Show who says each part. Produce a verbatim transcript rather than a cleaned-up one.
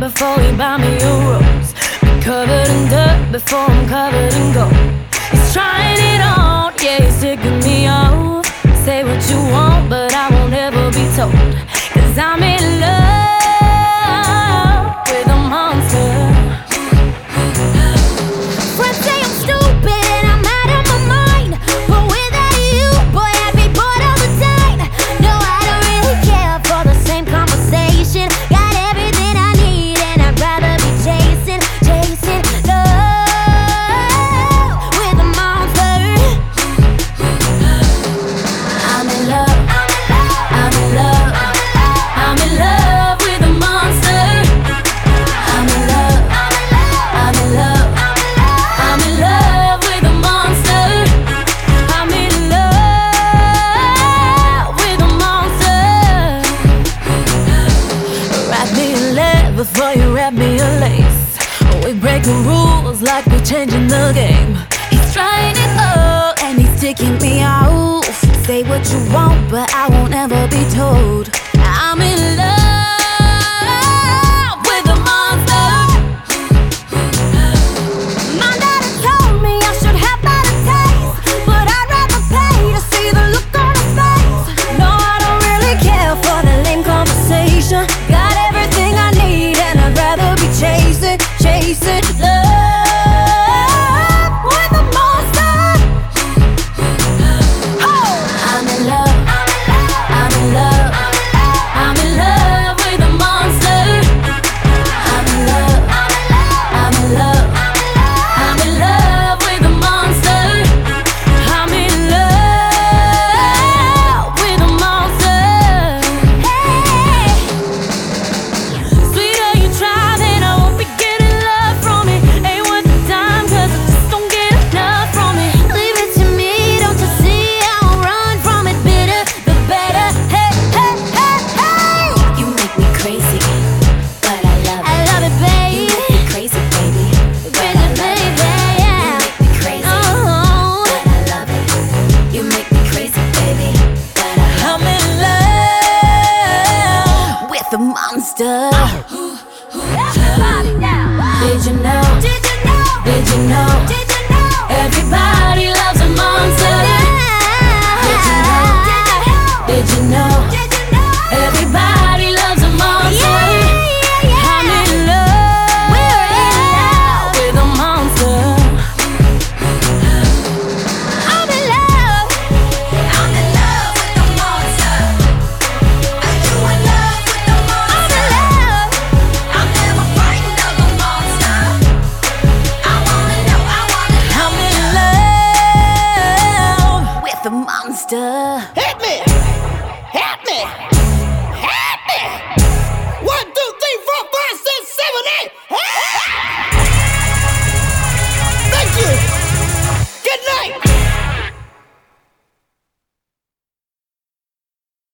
Speaker 1: before he buy me a rose. Be covered in dirt before I'm covered in gold. He's trying it on, yeah, he's ticking me off. Say what you want, but I won't ever be told. Cause I'm in love with a monster. Friends say I'm stupid and I'm out of my mind, but without you, boy, I'd be bored all the time. No, I don't really care for the same conversation. Got everything I need and I'd rather be chasing, chasing love with a monster. I'm in love, I'm in love, I'm in love with a monster. I'm in love, I'm in love, I'm in love with a monster. I'm in love with a monster. Wrap me in lead before you wrap me in lace. We breaking rules like we're changing the game. He's trying it all and he's taking me off. Say what you want, but I won't ever be told. I'm in love with a monster. My daddy told me I should have better taste, but I'd rather pay to see the look on his face. No, I don't really care for the lame conversation. Got everything I need and I'd rather be chasing, chasing love with a monster. I'm in love, I'm in love, I'm in love with a monster. I'm in love, I'm in love, I'm in love with a monster. I'm in love with a monster. Hey, sweeter you try, then I won't be getting love from it. Ain't worth the time, cause I just don't get enough from it. Leave it to me, don't you see? I won't run from it. Bitter, the better. Hey, hey, hey, hey.
Speaker 2: You make me crazy, but I love
Speaker 1: I
Speaker 2: it.
Speaker 1: love it,
Speaker 2: You
Speaker 1: baby.
Speaker 2: make me crazy, baby, but I
Speaker 1: Crazy,
Speaker 2: love
Speaker 1: baby,
Speaker 2: it.
Speaker 1: yeah.
Speaker 2: You make me crazy,
Speaker 1: Oh,
Speaker 2: but I love it. You make me crazy, baby, but I love
Speaker 1: I'm in love with a monster. Everybody now. Did you know? Did you know? Did you know? Did you know? Everybody loves a monster. Did you know? Did you know? Did you know? Everybody loves a monster. I'm in love. We're in love with a monster. I'm in love. I'm in love with a monster. Are you in love with the monster? I'm in love. I'm never frightened of a monster. I wanna know, I wanna know. I'm in love with a monster.
Speaker 3: Hit me! Hit me! Hit me!